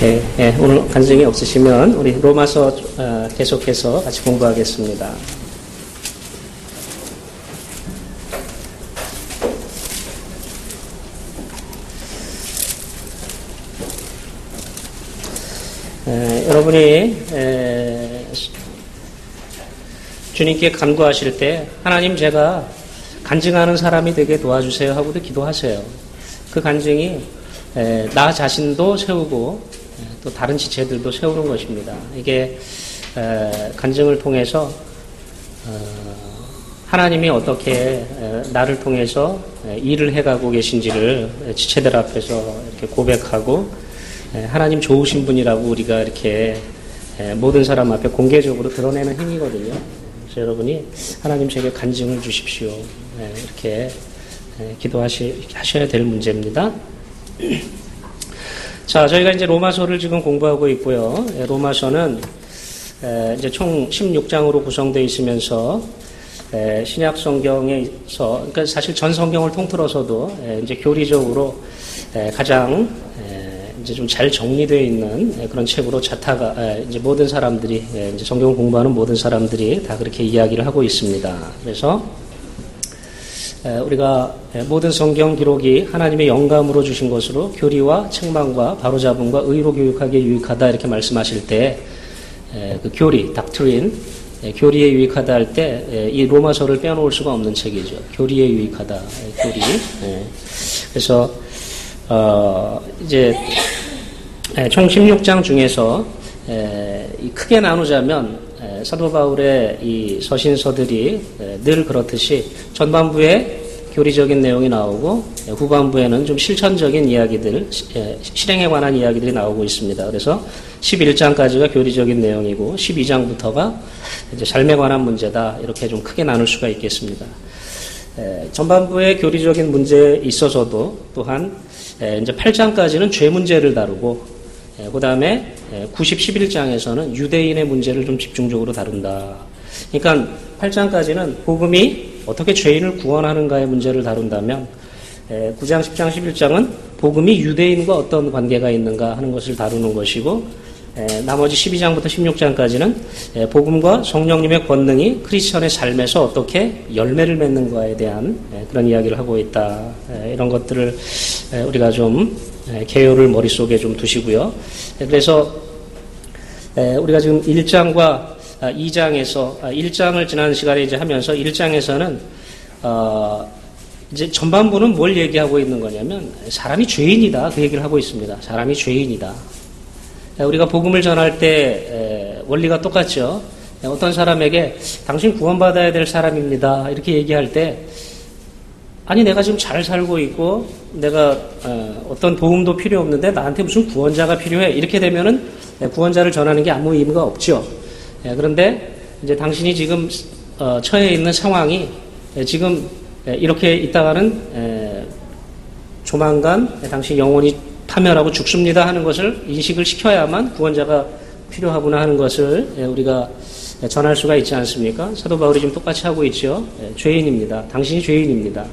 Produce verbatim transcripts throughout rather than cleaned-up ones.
예, 예, 오늘 간증이 없으시면 우리 로마서 어, 계속해서 같이 공부하겠습니다. 에, 여러분이 에, 주님께 간구하실 때 하나님 제가 간증하는 사람이 되게 도와주세요 하고도 기도하세요. 그 간증이 에, 나 자신도 세우고 에, 또 다른 지체들도 세우는 것입니다. 이게 에, 간증을 통해서 어, 하나님이 어떻게 에, 나를 통해서 에, 일을 해가고 계신지를 에, 지체들 앞에서 이렇게 고백하고 에, 하나님 좋으신 분이라고 우리가 이렇게 에, 모든 사람 앞에 공개적으로 드러내는 힘이거든요. 그래서 여러분이 하나님 제게 간증을 주십시오. 에, 이렇게 에, 기도하셔야 될 문제입니다. 자, 저희가 이제 로마서를 지금 공부하고 있고요. 에, 로마서는 에, 이제 총 십육 장으로 구성되어 있으면서 에, 신약 성경에서, 그러니까 사실 전 성경을 통틀어서도 에, 이제 교리적으로 에, 가장 에, 이제 좀 잘 정리되어 있는 에, 그런 책으로 자타가 에, 이제 모든 사람들이 에, 이제 성경을 공부하는 모든 사람들이 다 그렇게 이야기를 하고 있습니다. 그래서 우리가 모든 성경 기록이 하나님의 영감으로 주신 것으로 교리와 책망과 바로잡음과 의로 교육하기에 유익하다 이렇게 말씀하실 때 그 교리, 닥트린, 교리에 유익하다 할 때 이 로마서를 빼놓을 수가 없는 책이죠. 교리에 유익하다, 교리. 그래서 어 이제 총 십육 장 중에서 크게 나누자면 사도 바울의 이 서신서들이 늘 그렇듯이 전반부에 교리적인 내용이 나오고 후반부에는 좀 실천적인 이야기들, 실행에 관한 이야기들이 나오고 있습니다. 그래서 십일 장까지가 교리적인 내용이고 십이 장부터가 이제 삶에 관한 문제다. 이렇게 좀 크게 나눌 수가 있겠습니다. 전반부의 교리적인 문제에 있어서도 또한 이제 팔 장까지는 죄 문제를 다루고 그 다음에 구십, 십일 장에서는 유대인의 문제를 좀 집중적으로 다룬다. 그러니까 팔 장까지는 복음이 어떻게 죄인을 구원하는가의 문제를 다룬다면 구 장, 십 장, 십일 장은 복음이 유대인과 어떤 관계가 있는가 하는 것을 다루는 것이고 나머지 십이 장부터 십육 장까지는 복음과 성령님의 권능이 크리스천의 삶에서 어떻게 열매를 맺는가에 대한 그런 이야기를 하고 있다. 이런 것들을 우리가 좀 개요를 머릿속에 좀 두시고요. 그래서 우리가 지금 일 장과 이 장에서 일 장을 지난 시간에 이제 하면서 일 장에서는 어 이제 전반부는 뭘 얘기하고 있는 거냐면 사람이 죄인이다 그 얘기를 하고 있습니다. 사람이 죄인이다. 우리가 복음을 전할 때 원리가 똑같죠. 어떤 사람에게 당신 구원받아야 될 사람입니다 이렇게 얘기할 때 아니 내가 지금 잘 살고 있고 내가 어떤 도움도 필요 없는데 나한테 무슨 구원자가 필요해 이렇게 되면은 구원자를 전하는 게 아무 의미가 없죠. 그런데 이제 당신이 지금 처해 있는 상황이 지금 이렇게 있다가는 조만간 당신 영혼이 파멸하고 죽습니다 하는 것을 인식을 시켜야만 구원자가 필요하구나 하는 것을 우리가 전할 수가 있지 않습니까? 사도 바울이 지금 똑같이 하고 있죠. 죄인입니다. 당신이 죄인입니다.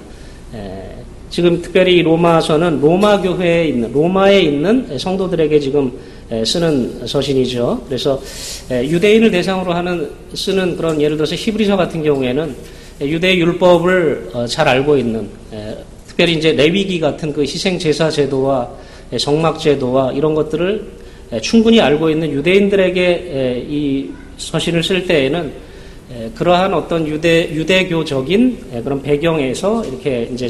지금 특별히 로마서는 로마 교회에 있는 로마에 있는 성도들에게 지금 쓰는 서신이죠. 그래서 유대인을 대상으로 하는 쓰는 그런 예를 들어서 히브리서 같은 경우에는 유대 율법을 잘 알고 있는 특별히 이제 레위기 같은 그 희생 제사 제도와 성막 제도와 이런 것들을 충분히 알고 있는 유대인들에게 이 서신을 쓸 때에는 그러한 어떤 유대 유대교적인 그런 배경에서 이렇게 이제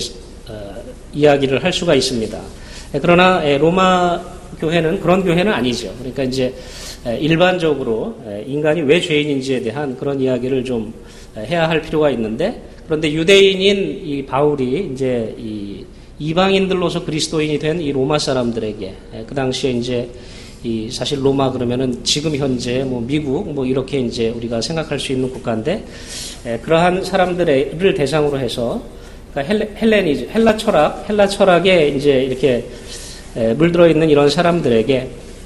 이야기를 할 수가 있습니다. 그러나 로마 교회는 그런 교회는 아니죠. 그러니까 이제 일반적으로 인간이 왜 죄인인지에 대한 그런 이야기를 좀 해야 할 필요가 있는데 그런데 유대인인 이 바울이 이제 이 이방인들로서 그리스도인이 된 이 로마 사람들에게 그 당시에 이제 이 사실 로마 그러면은 지금 현재 뭐 미국 뭐 이렇게 이제 우리가 생각할 수 있는 국가인데 그러한 사람들을 대상으로 해서 그러니까 헬레, 헬레니즘 헬라 철학 헬라 철학에 이제 이렇게 물들어 있는 이런 사람들에게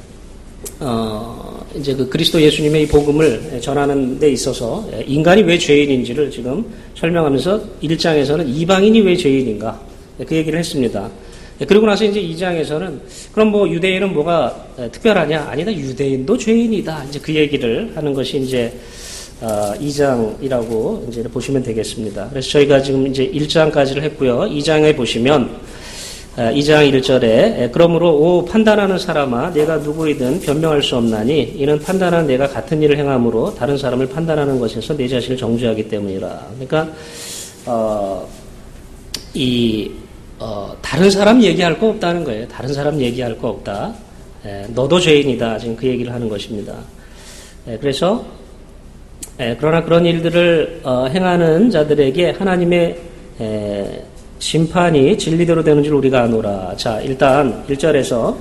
어 이제 그 그리스도 예수님의 이 복음을 전하는 데 있어서 인간이 왜 죄인인지를 지금 설명하면서 일 장에서는 이방인이 왜 죄인인가 그 얘기를 했습니다. 그리고 나서 이제 이 장에서는 그럼 뭐 유대인은 뭐가 특별하냐? 아니다. 유대인도 죄인이다. 이제 그 얘기를 하는 것이 이제 어, 이 장이라고 이제 보시면 되겠습니다. 그래서 저희가 지금 이제 일 장까지를 했고요. 이 장에 보시면 어, 이 장 일 절에 그러므로 오 판단하는 사람아 내가 누구이든 변명할 수 없나니 이는 판단한 내가 같은 일을 행함으로 다른 사람을 판단하는 것에서 내 자신을 정죄하기 때문이라. 그러니까 어, 이 어, 다른 사람 얘기할 거 없다는 거예요. 다른 사람 얘기할 거 없다. 에, 너도 죄인이다. 지금 그 얘기를 하는 것입니다. 에, 그래서 에, 그러나 그런 일들을 어, 행하는 자들에게 하나님의 에, 심판이 진리대로 되는 줄 우리가 아노라. 자, 일단 일 절에서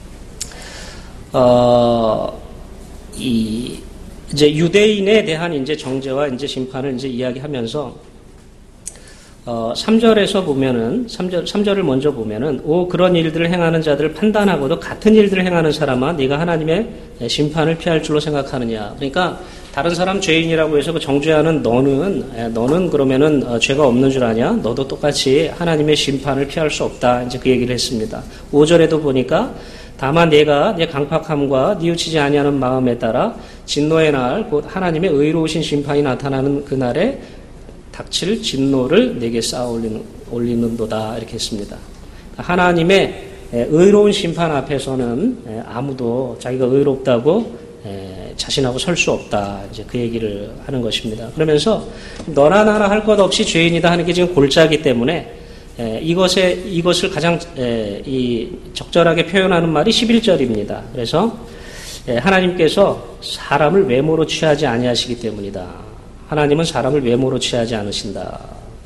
어, 이 이제 유대인에 대한 이제 정죄와 이제 심판을 이제 이야기하면서 어, 삼 절에서 보면은, 삼 절, 삼 절을 먼저 보면은, 오, 그런 일들을 행하는 자들을 판단하고도 같은 일들을 행하는 사람아, 네가 하나님의 심판을 피할 줄로 생각하느냐. 그러니까, 다른 사람 죄인이라고 해서 그 정죄하는 너는, 너는 그러면은 어, 죄가 없는 줄 아냐? 너도 똑같이 하나님의 심판을 피할 수 없다. 이제 그 얘기를 했습니다. 오 절에도 보니까, 다만 내가 내 강팍함과 뉘우치지 아니하는 마음에 따라 진노의 날, 곧 하나님의 의로우신 심판이 나타나는 그날에 닥칠 진노를 내게 쌓아 올리는, 올리는도다. 이렇게 했습니다. 하나님의 의로운 심판 앞에서는 아무도 자기가 의롭다고 자신하고 설 수 없다. 이제 그 얘기를 하는 것입니다. 그러면서 너나 나나 할 것 없이 죄인이다 하는 게 지금 골자이기 때문에 이것에, 이것을 가장 이 적절하게 표현하는 말이 십일 절입니다. 그래서 하나님께서 사람을 외모로 취하지 아니하시기 때문이다. 하나님은 사람을 외모로 취하지 않으신다.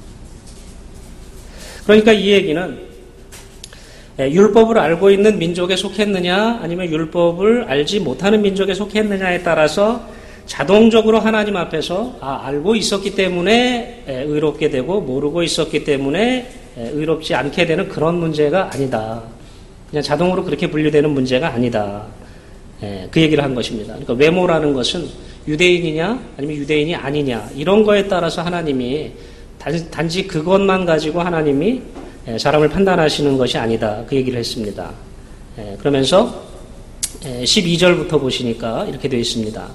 그러니까 이 얘기는 율법을 알고 있는 민족에 속했느냐 아니면 율법을 알지 못하는 민족에 속했느냐에 따라서 자동적으로 하나님 앞에서 아, 알고 있었기 때문에 의롭게 되고 모르고 있었기 때문에 의롭지 않게 되는 그런 문제가 아니다. 그냥 자동으로 그렇게 분류되는 문제가 아니다. 그 얘기를 한 것입니다. 그러니까 외모라는 것은 유대인이냐 아니면 유대인이 아니냐 이런 거에 따라서 하나님이 단지 그것만 가지고 하나님이 사람을 판단하시는 것이 아니다. 그 얘기를 했습니다. 그러면서 십이 절부터 보시니까 이렇게 되어 있습니다.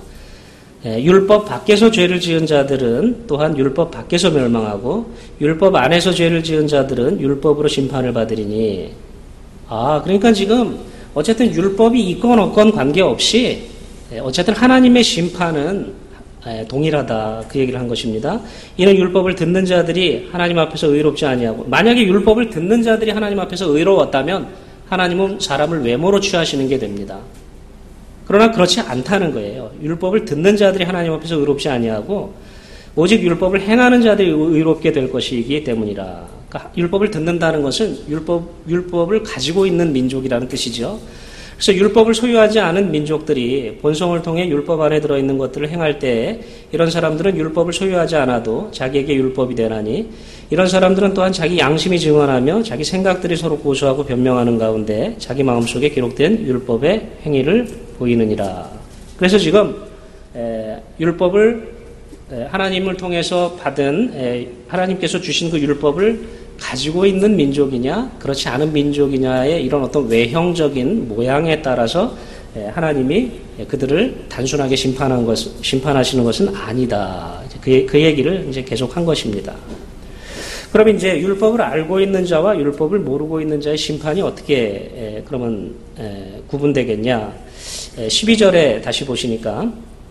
율법 밖에서 죄를 지은 자들은 또한 율법 밖에서 멸망하고 율법 안에서 죄를 지은 자들은 율법으로 심판을 받으리니. 아, 그러니까 지금 어쨌든 율법이 있건 없건 관계없이 어쨌든 하나님의 심판은 동일하다. 그 얘기를 한 것입니다. 이는 율법을 듣는 자들이 하나님 앞에서 의롭지 아니하고 만약에 율법을 듣는 자들이 하나님 앞에서 의로웠다면 하나님은 사람을 외모로 취하시는 게 됩니다. 그러나 그렇지 않다는 거예요. 율법을 듣는 자들이 하나님 앞에서 의롭지 아니하고 오직 율법을 행하는 자들이 의롭게 될 것이기 때문이라. 그러니까 율법을 듣는다는 것은 율법, 율법을 가지고 있는 민족이라는 뜻이죠. 그래서 율법을 소유하지 않은 민족들이 본성을 통해 율법 안에 들어있는 것들을 행할 때 이런 사람들은 율법을 소유하지 않아도 자기에게 율법이 되나니 이런 사람들은 또한 자기 양심이 증언하며 자기 생각들이 서로 고소하고 변명하는 가운데 자기 마음속에 기록된 율법의 행위를 보이느니라. 그래서 지금 에, 율법을 에, 하나님을 통해서 받은 에, 하나님께서 주신 그 율법을 가지고 있는 민족이냐 그렇지 않은 민족이냐의 이런 어떤 외형적인 모양에 따라서 하나님이 그들을 단순하게 심판한 것, 심판하시는 것은 아니다. 그, 그 얘기를 이제 계속한 것입니다. 그럼 이제 율법을 알고 있는 자와 율법을 모르고 있는 자의 심판이 어떻게 그러면 구분되겠냐? 십이 절에 다시 보시니까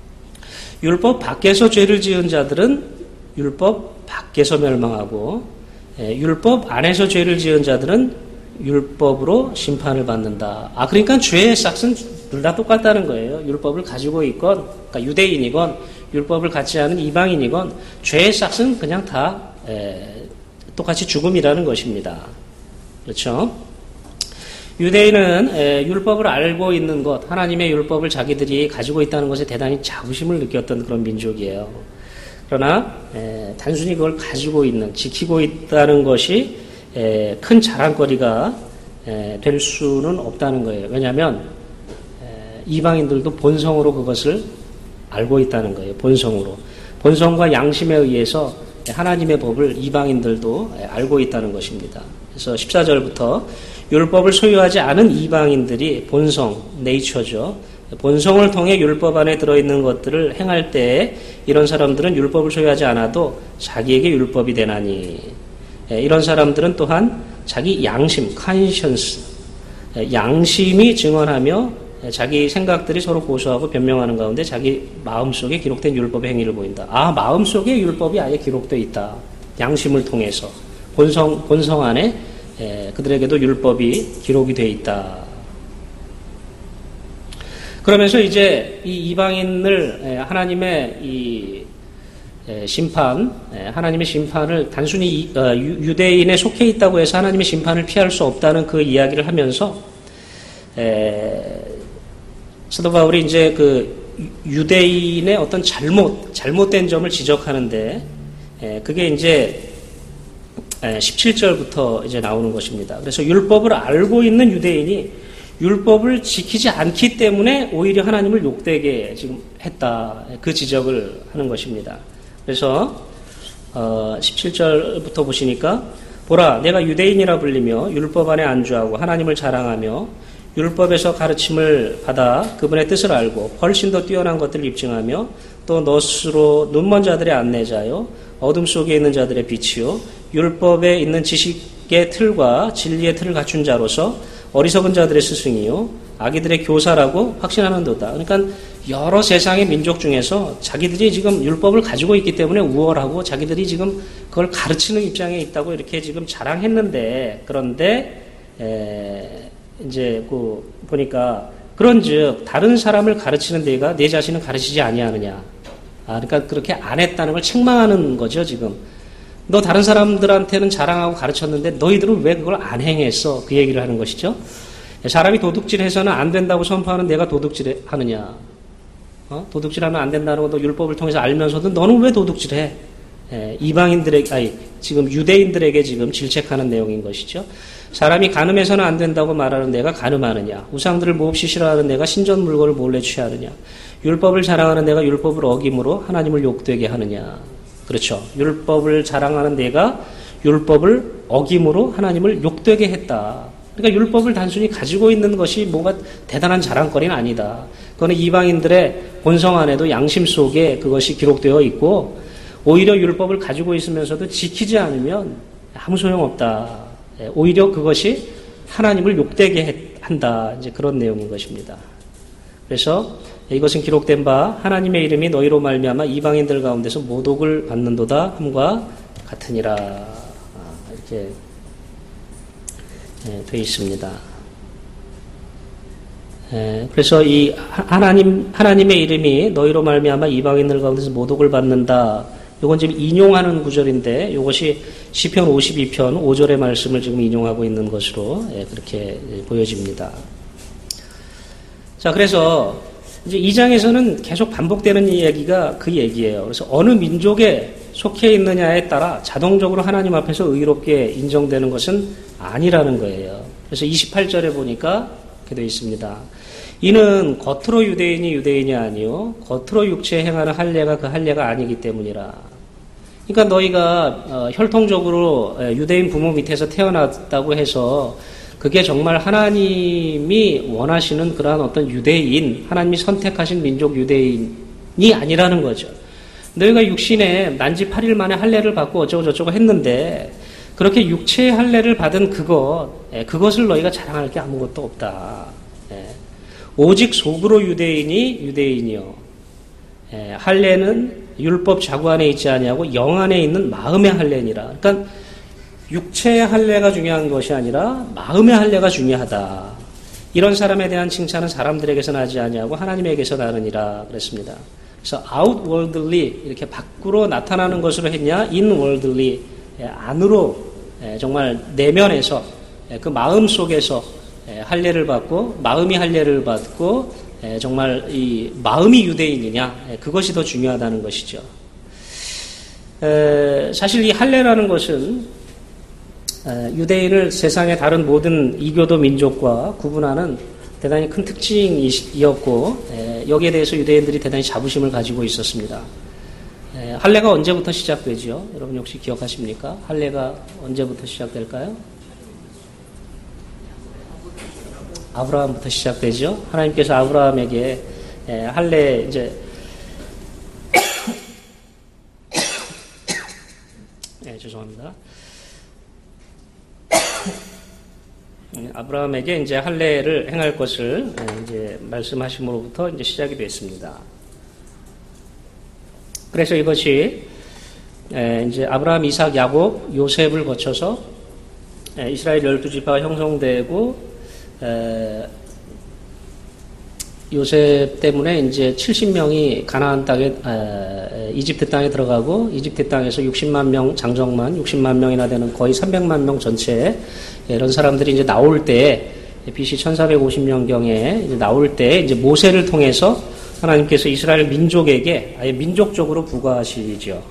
율법 밖에서 죄를 지은 자들은 율법 밖에서 멸망하고 율법 안에서 죄를 지은 자들은 율법으로 심판을 받는다. 아, 그러니까 죄의 싹은 둘 다 똑같다는 거예요. 율법을 가지고 있건, 그러니까 유대인이건, 율법을 갖지 않은 이방인이건, 죄의 싹은 그냥 다 에, 똑같이 죽음이라는 것입니다. 그렇죠? 유대인은 에, 율법을 알고 있는 것, 하나님의 율법을 자기들이 가지고 있다는 것에 대단히 자부심을 느꼈던 그런 민족이에요. 그러나 에, 단순히 그걸 가지고 있는, 지키고 있다는 것이 에, 큰 자랑거리가 에, 될 수는 없다는 거예요. 왜냐하면 에, 이방인들도 본성으로 그것을 알고 있다는 거예요. 본성으로. 본성과 양심에 의해서 하나님의 법을 이방인들도 에, 알고 있다는 것입니다. 그래서 십사 절부터 율법을 소유하지 않은 이방인들이 본성, 네이처죠. 본성을 통해 율법 안에 들어있는 것들을 행할 때 이런 사람들은 율법을 소유하지 않아도 자기에게 율법이 되나니, 이런 사람들은 또한 자기 양심, conscience, 양심이 증언하며 자기 생각들이 서로 고소하고 변명하는 가운데 자기 마음속에 기록된 율법의 행위를 보인다. 아, 마음속에 율법이 아예 기록되어 있다. 양심을 통해서 본성, 본성 안에 그들에게도 율법이 기록이 되어 있다. 그러면서 이제 이 이방인을 하나님의 이 심판, 하나님의 심판을 단순히 유대인에 속해 있다고 해서 하나님의 심판을 피할 수 없다는 그 이야기를 하면서 사도 바울이 이제 그 유대인의 어떤 잘못, 잘못된 점을 지적하는데 그게 이제 십칠 절부터 이제 나오는 것입니다. 그래서 율법을 알고 있는 유대인이 율법을 지키지 않기 때문에 오히려 하나님을 욕되게 지금 했다. 그 지적을 하는 것입니다. 그래서 어, 십칠 절부터 보시니까 보라, 내가 유대인이라 불리며 율법 안에 안주하고 하나님을 자랑하며 율법에서 가르침을 받아 그분의 뜻을 알고 훨씬 더 뛰어난 것들을 입증하며 또 너스로 눈먼 자들의 안내자요 어둠 속에 있는 자들의 빛이요 율법에 있는 지식의 틀과 진리의 틀을 갖춘 자로서 어리석은 자들의 스승이요 아기들의 교사라고 확신하는도다. 그러니까 여러 세상의 민족 중에서 자기들이 지금 율법을 가지고 있기 때문에 우월하고 자기들이 지금 그걸 가르치는 입장에 있다고 이렇게 지금 자랑했는데, 그런데 에, 이제 그 보니까 그런즉 다른 사람을 가르치는 데가 내 자신은 가르치지 아니하느냐. 아, 그러니까 그렇게 안 했다는 걸 책망하는 거죠 지금. 너 다른 사람들한테는 자랑하고 가르쳤는데 너희들은 왜 그걸 안 행했어? 그 얘기를 하는 것이죠. 사람이 도둑질해서는 안 된다고 선포하는 내가 도둑질하느냐? 어? 도둑질하면 안 된다는 것도 율법을 통해서 알면서도 너는 왜 도둑질해? 예, 이방인들에게, 아니, 지금 유대인들에게 지금 질책하는 내용인 것이죠. 사람이 간음해서는 안 된다고 말하는 내가 간음하느냐? 우상들을 몹시 싫어하는 내가 신전 물건을 몰래 취하느냐? 율법을 자랑하는 내가 율법을 어김으로 하나님을 욕되게 하느냐? 그렇죠. 율법을 자랑하는 내가 율법을 어김으로 하나님을 욕되게 했다. 그러니까 율법을 단순히 가지고 있는 것이 뭐가 대단한 자랑거리는 아니다. 그거는 이방인들의 본성 안에도 양심 속에 그것이 기록되어 있고 오히려 율법을 가지고 있으면서도 지키지 않으면 아무 소용없다. 오히려 그것이 하나님을 욕되게 한다. 이제 그런 내용인 것입니다. 그래서 이것은 기록된 바 하나님의 이름이 너희로 말미암아 이방인들 가운데서 모독을 받는도다 함과 같으니라. 이렇게 되어 있습니다. 그래서 이 하나님 하나님의 이름이 너희로 말미암아 이방인들 가운데서 모독을 받는다. 이건 지금 인용하는 구절인데 이것이 시편 오십이 편 오 절의 말씀을 지금 인용하고 있는 것으로 그렇게 보여집니다. 자, 그래서 이제 이 장에서는 계속 반복되는 이야기가 그 얘기예요. 그래서 어느 민족에 속해 있느냐에 따라 자동적으로 하나님 앞에서 의롭게 인정되는 것은 아니라는 거예요. 그래서 이십팔 절에 보니까 이렇게 되어 있습니다. 이는 겉으로 유대인이 유대인이 아니요 겉으로 육체에 행하는 할례가 그 할례가 아니기 때문이라. 그러니까 너희가 어, 혈통적으로 유대인 부모 밑에서 태어났다고 해서 그게 정말 하나님이 원하시는 그러한 어떤 유대인, 하나님이 선택하신 민족 유대인이 아니라는 거죠. 너희가 육신에 난지 팔 일 만에 할례를 받고 어쩌고 저쩌고 했는데 그렇게 육체의 할례를 받은 그것, 그것을 너희가 자랑할 게 아무것도 없다. 오직 속으로 유대인이 유대인이요. 할례는 율법 자구 안에 있지 아니하고 영 안에 있는 마음의 할례니라. 그러니까 육체의 할례가 중요한 것이 아니라 마음의 할례가 중요하다. 이런 사람에 대한 칭찬은 사람들에게서 나지 아니하고 하나님에게서 나느니라 그랬습니다. 그래서 outwardly 이렇게 밖으로 나타나는 것으로 했냐, inwardly 안으로 정말 내면에서 그 마음 속에서 할례를 받고 마음이 할례를 받고 정말 이 마음이 유대인이냐, 그것이 더 중요하다는 것이죠. 사실 이 할례라는 것은 유대인을 세상의 다른 모든 이교도 민족과 구분하는 대단히 큰 특징이었고 여기에 대해서 유대인들이 대단히 자부심을 가지고 있었습니다. 할례가 언제부터 시작되죠? 여러분 혹시 기억하십니까? 할례가 언제부터 시작될까요? 아브라함부터 시작되죠. 하나님께서 아브라함에게 할례 이제 네, 죄송합니다. 아브라함에게 이제 할례를 행할 것을 이제 말씀하심으로부터 이제 시작이 됐습니다. 그래서 이것이 이제 아브라함, 이삭, 야곱, 요셉을 거쳐서 이스라엘 열두 지파가 형성되고 요셉 때문에 이제 칠십 명이 가나안 땅에 이집트 땅에 들어가고 이집트 땅에서 육십만 명 장정만 육십만 명이나 되는 거의 삼백만 명 전체 이런 사람들이 이제 나올 때 비씨 천사백오십 년경에 이제 나올 때 이제 모세를 통해서 하나님께서 이스라엘 민족에게 아예 민족적으로 부과하시죠.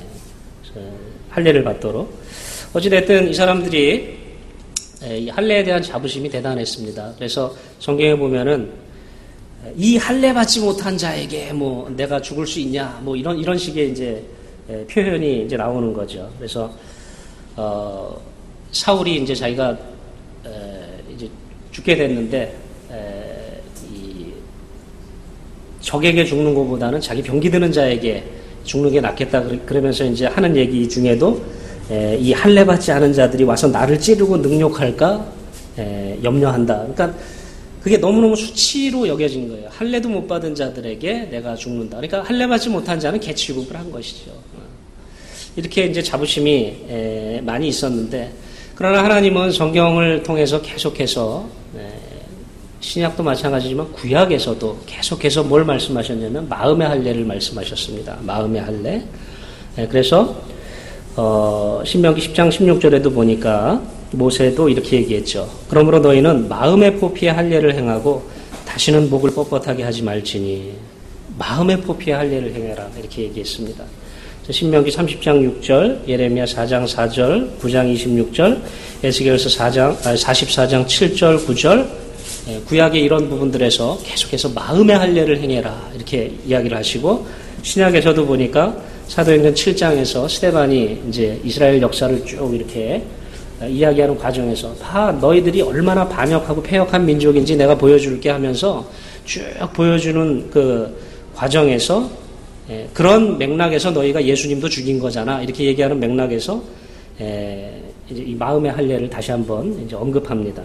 할례를 받도록. 어찌됐든 이 사람들이 이 할례에 대한 자부심이 대단했습니다. 그래서 성경에 보면은 이 할례 받지 못한 자에게 뭐 내가 죽을 수 있냐 뭐 이런 이런 식의 이제 표현이 이제 나오는 거죠. 그래서 어, 사울이 이제 자기가 에, 이제 죽게 됐는데 에, 이 적에게 죽는 것보다는 자기 병기 드는 자에게 죽는 게 낫겠다 그러면서 이제 하는 얘기 중에도 에, 이 할례 받지 않은 자들이 와서 나를 찌르고 능욕할까 에, 염려한다. 그러니까 그게 너무너무 수치로 여겨진 거예요. 할례도 못 받은 자들에게 내가 죽는다. 그러니까 할례 받지 못한 자는 개 취급을 한 것이죠. 이렇게 이제 자부심이 에, 많이 있었는데, 그러나 하나님은 성경을 통해서 계속해서 에, 신약도 마찬가지지만 구약에서도 계속해서 뭘 말씀하셨냐면 마음의 할례를 말씀하셨습니다. 마음의 할례. 에, 그래서 어, 신명기 십 장 십육 절에도 보니까 모세도 이렇게 얘기했죠. 그러므로 너희는 마음의 포피에 할례를 행하고 다시는 목을 뻣뻣하게 하지 말지니 마음의 포피에 할례를 행해라 이렇게 얘기했습니다. 신명기 삼십 장 육 절, 예레미야 사 장 사 절, 구 장 이십육 절, 에스겔서 사 장, 아니 사십사 장 칠 절, 구 절, 구약의 이런 부분들에서 계속해서 마음의 할례를 행해라 이렇게 이야기를 하시고, 신약에서도 보니까 사도행전 칠 장에서 스데반이 이제 이스라엘 역사를 쭉 이렇게 이야기하는 과정에서 다 너희들이 얼마나 반역하고 패역한 민족인지 내가 보여줄게 하면서 쭉 보여주는 그 과정에서 예, 그런 맥락에서 너희가 예수님도 죽인 거잖아 이렇게 얘기하는 맥락에서 예, 이제 이 마음의 할례를 다시 한번 이제 언급합니다.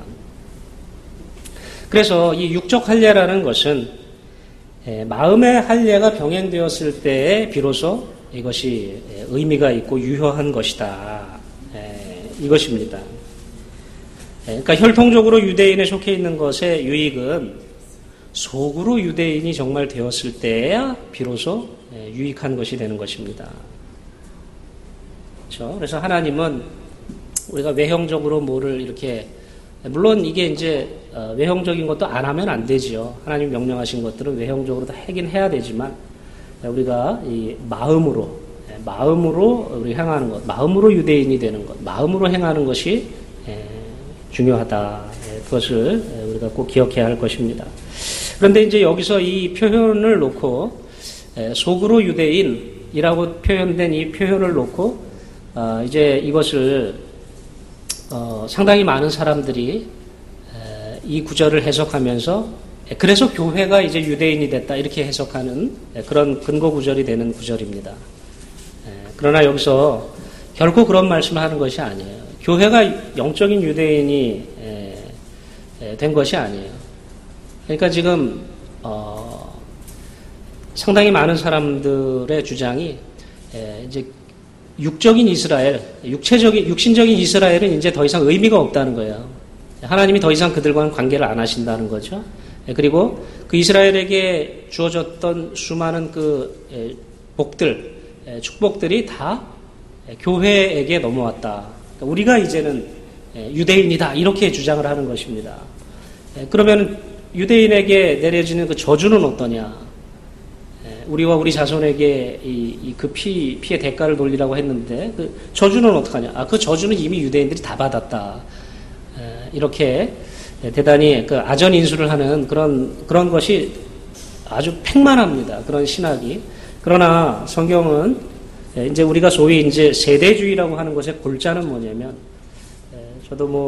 그래서 이 육적 할례라는 것은 예, 마음의 할례가 병행되었을 때에 비로소 이것이 의미가 있고 유효한 것이다. 이것입니다. 그러니까 혈통적으로 유대인에 속해 있는 것의 유익은 속으로 유대인이 정말 되었을 때야 비로소 유익한 것이 되는 것입니다. 그렇죠? 그래서 하나님은 우리가 외형적으로 뭐를 이렇게, 물론 이게 이제 외형적인 것도 안 하면 안 되지요. 하나님 명령하신 것들은 외형적으로 다 하긴 해야 되지만 우리가 이 마음으로 마음으로 우리 행하는 것, 마음으로 유대인이 되는 것, 마음으로 행하는 것이 중요하다. 그것을 우리가 꼭 기억해야 할 것입니다. 그런데 이제 여기서 이 표현을 놓고 속으로 유대인이라고 표현된 이 표현을 놓고 이제 이것을 상당히 많은 사람들이 이 구절을 해석하면서 그래서 교회가 이제 유대인이 됐다 이렇게 해석하는 그런 근거 구절이 되는 구절입니다. 그러나 여기서 결코 그런 말씀을 하는 것이 아니에요. 교회가 영적인 유대인이 된 것이 아니에요. 그러니까 지금 어, 상당히 많은 사람들의 주장이 이제 육적인 이스라엘, 육체적인 육신적인 이스라엘은 이제 더 이상 의미가 없다는 거예요. 하나님이 더 이상 그들과는 관계를 안 하신다는 거죠. 그리고 그 이스라엘에게 주어졌던 수많은 그 복들, 축복들이 다 교회에게 넘어왔다. 우리가 이제는 유대인이다 이렇게 주장을 하는 것입니다. 그러면 유대인에게 내려지는 그 저주는 어떠냐? 우리와 우리 자손에게 이 그 피 피의 대가를 돌리라고 했는데 그 저주는 어떡하냐? 아, 그 저주는 이미 유대인들이 다 받았다. 이렇게 대단히 그 아전인수를 하는 그런 그런 것이 아주 팽만합니다. 그런 신학이. 그러나 성경은 이제 우리가 소위 이제 세대주의라고 하는 것의 골자는 뭐냐면, 저도 뭐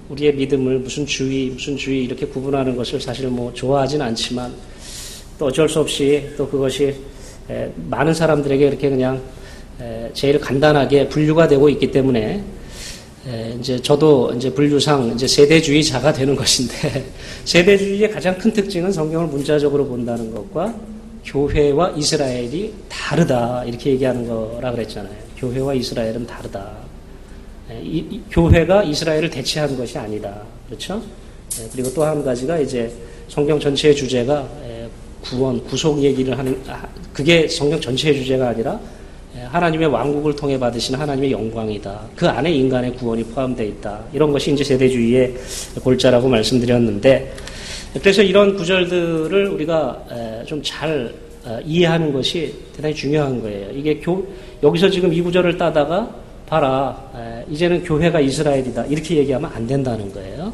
우리의 믿음을 무슨 주의, 무슨 주의 이렇게 구분하는 것을 사실 뭐 좋아하진 않지만 또 어쩔 수 없이 또 그것이 에, 많은 사람들에게 이렇게 그냥 에, 제일 간단하게 분류가 되고 있기 때문에 에, 이제 저도 이제 분류상 이제 세대주의자가 되는 것인데 세대주의의 가장 큰 특징은 성경을 문자적으로 본다는 것과 교회와 이스라엘이 다르다 이렇게 얘기하는 거라 그랬잖아요. 교회와 이스라엘은 다르다. 에, 이, 이, 교회가 이스라엘을 대체한 것이 아니다. 그렇죠? 에, 그리고 또 한 가지가 이제 성경 전체의 주제가 에, 구원, 구속 얘기를 하는 그게 성경 전체의 주제가 아니라 하나님의 왕국을 통해 받으신 하나님의 영광이다. 그 안에 인간의 구원이 포함되어 있다. 이런 것이 이제 세대주의의 골자라고 말씀드렸는데, 그래서 이런 구절들을 우리가 좀 잘 이해하는 것이 대단히 중요한 거예요. 이게 교, 여기서 지금 이 구절을 따다가 봐라, 이제는 교회가 이스라엘이다. 이렇게 얘기하면 안 된다는 거예요.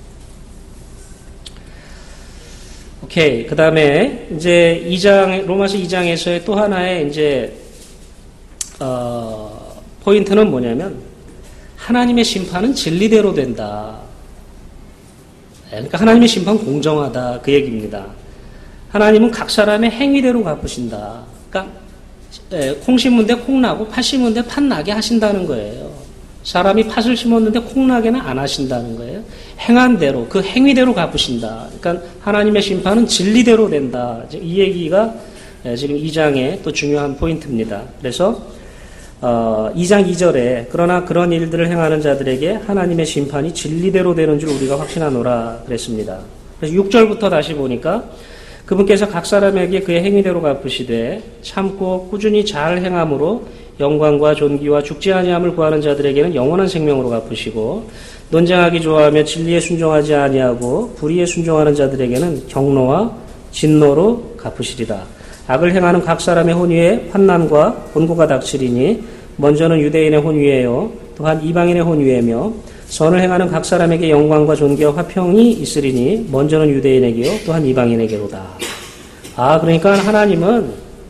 오케이. 그 다음에 이제 이 장, 로마서 이 장에서의 또 하나의 이제 어, 포인트는 뭐냐면 하나님의 심판은 진리대로 된다. 그러니까 하나님의 심판 공정하다 그 얘기입니다. 하나님은 각 사람의 행위대로 갚으신다. 그러니까 콩 심은 데 콩 나고 팥 심은 데 팥 나게 하신다는 거예요. 사람이 팥을 심었는데 콩 나게는 안 하신다는 거예요. 행한 대로 그 행위대로 갚으신다. 그러니까 하나님의 심판은 진리대로 된다. 이 얘기가 지금 이 장의 또 중요한 포인트입니다. 그래서 어, 이 장 이 절에 그러나 그런 일들을 행하는 자들에게 하나님의 심판이 진리대로 되는 줄 우리가 확신하노라 그랬습니다. 그래서 육 절부터 다시 보니까 그분께서 각 사람에게 그의 행위대로 갚으시되 참고 꾸준히 잘 행함으로 영광과 존귀와 죽지 아니함을 구하는 자들에게는 영원한 생명으로 갚으시고 논쟁하기 좋아하며 진리에 순종하지 아니하고 불의에 순종하는 자들에게는 경노와 진노로 갚으시리라. 악을 행하는 각 사람의 혼위에 환난과 본고가 닥치리니 먼저는 유대인의 혼위에요 또한 이방인의 혼위에며 선을 행하는 각 사람에게 영광과 존귀와 화평이 있으리니 먼저는 유대인에게요 또한 이방인에게로다. 아 그러니까 하나님은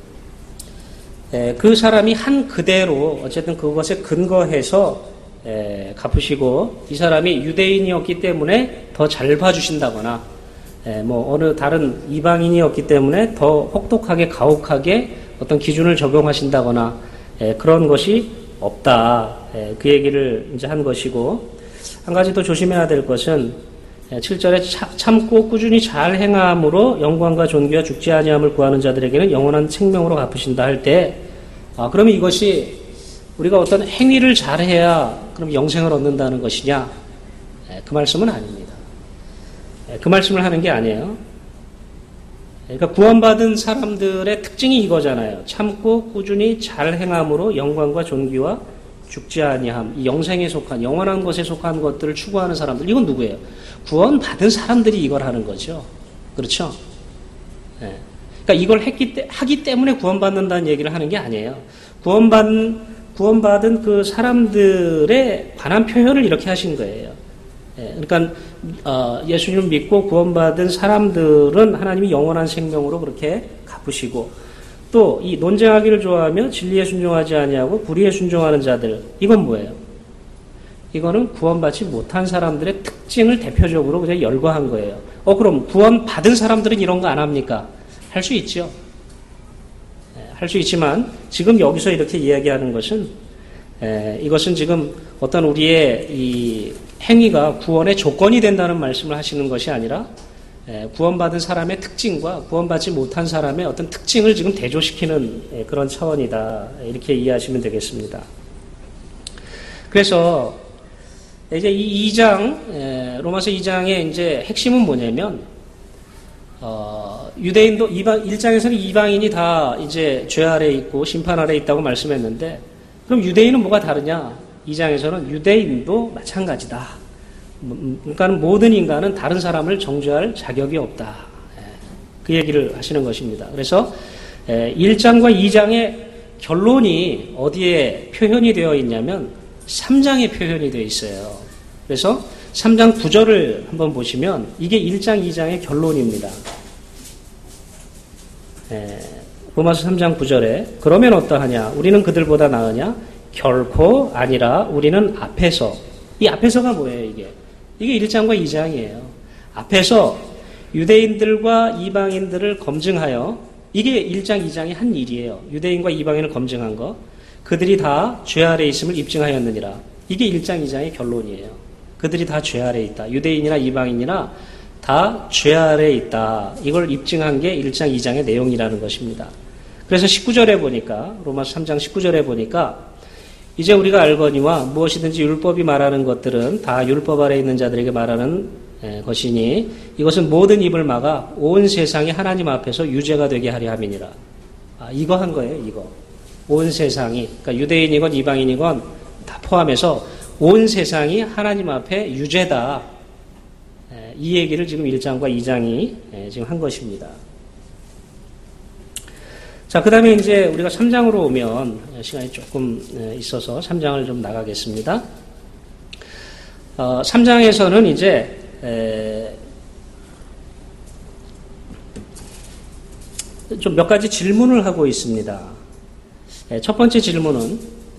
그 사람이 한 그대로 어쨌든 그것에 근거해서 갚으시고 이 사람이 유대인이었기 때문에 더 잘 봐주신다거나 예, 뭐 어느 다른 이방인이었기 때문에 더 혹독하게 가혹하게 어떤 기준을 적용하신다거나 예, 그런 것이 없다. 예, 그 얘기를 이제 한 것이고 한 가지 더 조심해야 될 것은 예, 칠 절에 차, 참고 꾸준히 잘 행함으로 영광과 존귀와 죽지 아니함을 구하는 자들에게는 영원한 생명으로 갚으신다 할 때 아, 그러면 이것이 우리가 어떤 행위를 잘해야 그럼 영생을 얻는다는 것이냐? 예, 그 말씀은 아닙니다. 그 말씀을 하는 게 아니에요. 그러니까 구원받은 사람들의 특징이 이거잖아요. 참고 꾸준히 잘 행함으로 영광과 존귀와 죽지 아니함, 이 영생에 속한 영원한 것에 속한 것들을 추구하는 사람들. 이건 누구예요? 구원받은 사람들이 이걸 하는 거죠. 그렇죠? 네. 그러니까 이걸 했기 때, 하기 때문에 구원받는다는 얘기를 하는 게 아니에요. 구원받은 구원받은 그 사람들에 관한 표현을 이렇게 하신 거예요. 예, 그러니까 어, 예수님을 믿고 구원받은 사람들은 하나님이 영원한 생명으로 그렇게 갚으시고 또 이 논쟁하기를 좋아하며 진리에 순종하지 아니하고 불의에 순종하는 자들 이건 뭐예요? 이거는 구원받지 못한 사람들의 특징을 대표적으로 그냥 열거한 거예요. 어 그럼 구원받은 사람들은 이런 거 안 합니까? 할 수 있죠. 예, 할 수 있지만 지금 여기서 이렇게 이야기하는 것은 에, 이것은 지금 어떤 우리의 이 행위가 구원의 조건이 된다는 말씀을 하시는 것이 아니라 에, 구원받은 사람의 특징과 구원받지 못한 사람의 어떤 특징을 지금 대조시키는 에, 그런 차원이다. 이렇게 이해하시면 되겠습니다. 그래서 이제 이 이 장 에, 로마서 이 장의 이제 핵심은 뭐냐면 어, 유대인도 이방 일 장에서는 이방인이 다 이제 죄 아래 있고 심판 아래 있다고 말씀했는데 그럼 유대인은 뭐가 다르냐? 이 장에서는 유대인도 마찬가지다. 그러니까 모든 인간은 다른 사람을 정죄할 자격이 없다. 그 얘기를 하시는 것입니다. 그래서 일 장과 이 장의 결론이 어디에 표현이 되어 있냐면 삼 장에 표현이 되어 있어요. 그래서 삼 장 구 절을 한번 보시면 이게 일 장, 이 장의 결론입니다. 로마서 삼 장 구 절에 그러면 어떠하냐? 우리는 그들보다 나으냐? 결코 아니라 우리는 앞에서 이 앞에서가 뭐예요 이게? 이게 일 장과 이 장이에요. 앞에서 유대인들과 이방인들을 검증하여, 이게 일 장, 이 장이 한 일이에요. 유대인과 이방인을 검증한 거. 그들이 다 죄 아래 있음을 입증하였느니라. 이게 일 장, 이 장의 결론이에요. 그들이 다 죄 아래 있다. 유대인이나 이방인이나 다 죄 아래 있다. 이걸 입증한 게 일 장, 이 장의 내용이라는 것입니다. 그래서 십구 절에 보니까, 로마서 삼 장 십구 절에 보니까, 이제 우리가 알거니와 무엇이든지 율법이 말하는 것들은 다 율법 아래 있는 자들에게 말하는 것이니 이것은 모든 입을 막아 온 세상이 하나님 앞에서 유죄가 되게 하려 함이니라. 아, 이거 한 거예요, 이거. 온 세상이, 그러니까 유대인이건 이방인이건 다 포함해서 온 세상이 하나님 앞에 유죄다. 이 얘기를 지금 일 장과 이 장이 지금 한 것입니다. 자, 그 다음에 이제 우리가 삼 장으로 오면 시간이 조금 있어서 삼 장을 좀 나가겠습니다. 어, 삼 장에서는 이제 좀 몇 가지 질문을 하고 있습니다. 첫 번째 질문은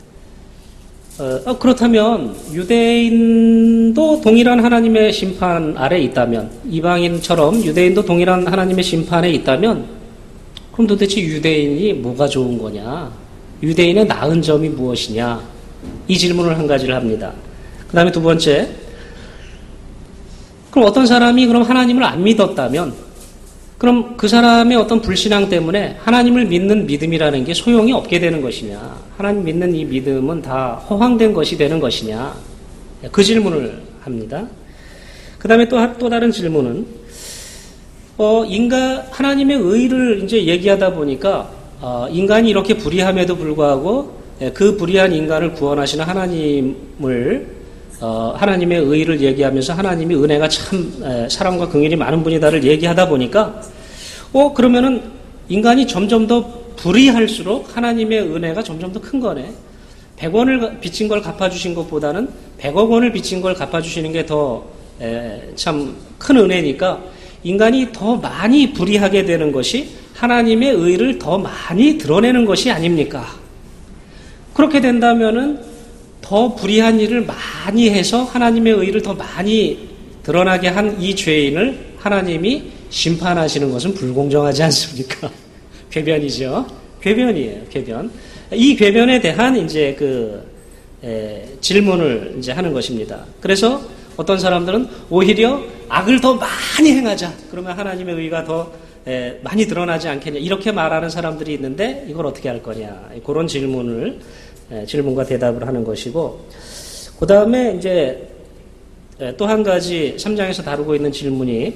어, 그렇다면 유대인도 동일한 하나님의 심판 아래 있다면, 이방인처럼 유대인도 동일한 하나님의 심판에 있다면, 그럼 도대체 유대인이 뭐가 좋은 거냐? 유대인의 나은 점이 무엇이냐? 이 질문을 한 가지를 합니다. 그 다음에 두 번째, 그럼 어떤 사람이 그럼 하나님을 안 믿었다면, 그럼 그 사람의 어떤 불신앙 때문에 하나님을 믿는 믿음이라는 게 소용이 없게 되는 것이냐? 하나님 믿는 이 믿음은 다 허황된 것이 되는 것이냐? 그 질문을 합니다. 그 다음에 또, 또 다른 질문은, 어, 인간, 하나님의 의를 이제 얘기하다 보니까, 어, 인간이 이렇게 불의함에도 불구하고, 그 불의한 인간을 구원하시는 하나님을, 어, 하나님의 의를 얘기하면서 하나님이 은혜가 참, 에, 사랑과 긍휼이 많은 분이다를 얘기하다 보니까, 어, 그러면은 인간이 점점 더 불의할수록 하나님의 은혜가 점점 더 큰 거네. 백 원을 빚진 걸 갚아주신 것보다는 백억 원을 빚진 걸 갚아주시는 게 더, 참 큰 은혜니까, 인간이 더 많이 불의하게 되는 것이 하나님의 의를 더 많이 드러내는 것이 아닙니까? 그렇게 된다면은 더 불의한 일을 많이 해서 하나님의 의를 더 많이 드러나게 한 이 죄인을 하나님이 심판하시는 것은 불공정하지 않습니까? 궤변이죠. 궤변이에요. 궤변. 이 궤변에 대한 이제 그 에, 질문을 이제 하는 것입니다. 그래서 어떤 사람들은 오히려 악을 더 많이 행하자. 그러면 하나님의 의가 더 에, 많이 드러나지 않겠냐. 이렇게 말하는 사람들이 있는데 이걸 어떻게 할 거냐. 그런 질문을 에, 질문과 대답을 하는 것이고, 그 다음에 이제 또 한 가지 삼 장에서 다루고 있는 질문이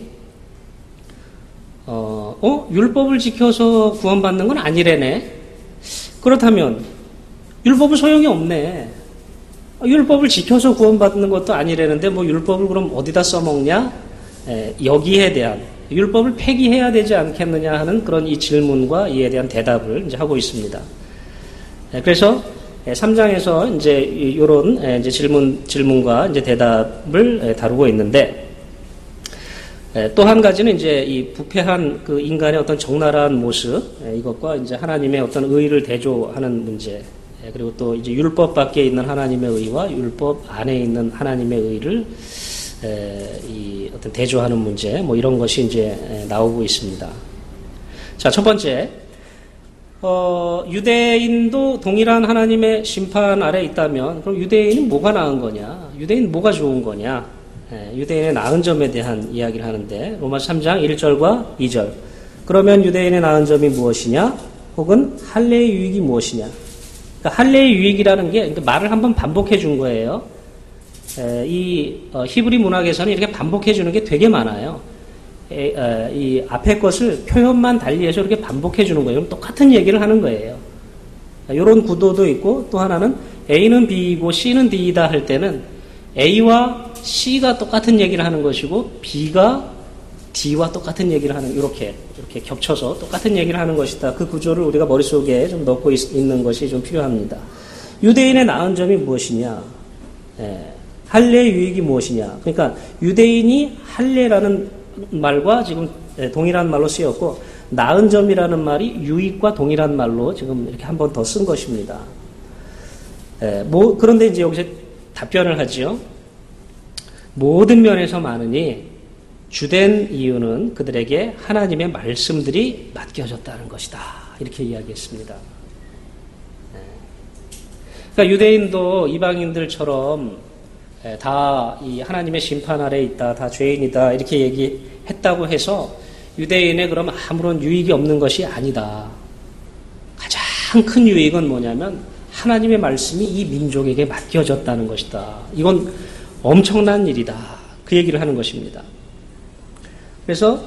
어, 어? 율법을 지켜서 구원받는 건 아니래네. 그렇다면 율법은 소용이 없네. 율법을 지켜서 구원받는 것도 아니라는데 뭐 율법을 그럼 어디다 써먹냐? 에, 여기에 대한, 율법을 폐기해야 되지 않겠느냐 하는 그런 이 질문과 이에 대한 대답을 이제 하고 있습니다. 에, 그래서 삼 장에서 이제 이런 이제 질문 질문과 이제 대답을 다루고 있는데, 또 한 가지는 이제 이 부패한 그 인간의 어떤 적나라한 모습, 이것과 이제 하나님의 어떤 의를 대조하는 문제, 그리고 또 이제 율법 밖에 있는 하나님의 의와 율법 안에 있는 하나님의 의를 이 어떤 대조하는 문제, 뭐 이런 것이 이제 나오고 있습니다. 자, 첫 번째, 어, 유대인도 동일한 하나님의 심판 아래 있다면 그럼 유대인은 뭐가 나은 거냐? 유대인 뭐가 좋은 거냐? 예, 유대인의 나은 점에 대한 이야기를 하는데, 로마서 삼 장 일 절과 이 절. 그러면 유대인의 나은 점이 무엇이냐? 혹은 할례의 유익이 무엇이냐? 그러니까 할례의 유익이라는 게 말을 한번 반복해 준 거예요. 에, 이 어, 히브리 문학에서는 이렇게 반복해 주는 게 되게 많아요. 에, 에, 이 앞에 것을 표현만 달리해서 이렇게 반복해 주는 거예요. 똑같은 얘기를 하는 거예요. 이런 구도도 있고, 또 하나는 A는 B이고 C는 D이다 할 때는 A와 C가 똑같은 얘기를 하는 것이고 B가 D와 똑같은 얘기를 하는, 이렇게 이렇게 겹쳐서 똑같은 얘기를 하는 것이다. 그 구조를 우리가 머릿속에 좀 넣고 있, 있는 것이 좀 필요합니다. 유대인의 나은 점이 무엇이냐? 예, 할례의 유익이 무엇이냐? 그러니까 유대인이 할례라는 말과 지금 동일한 말로 쓰였고, 나은 점이라는 말이 유익과 동일한 말로 지금 이렇게 한 번 더 쓴 것입니다. 예, 뭐 그런데 이제 여기서 답변을 하죠. 모든 면에서 많으니 주된 이유는 그들에게 하나님의 말씀들이 맡겨졌다는 것이다. 이렇게 이야기했습니다. 그러니까 유대인도 이방인들처럼 다 이 하나님의 심판 아래에 있다, 다 죄인이다 이렇게 얘기했다고 해서 유대인의 그럼 아무런 유익이 없는 것이 아니다. 가장 큰 유익은 뭐냐면 하나님의 말씀이 이 민족에게 맡겨졌다는 것이다. 이건 엄청난 일이다. 그 얘기를 하는 것입니다. 그래서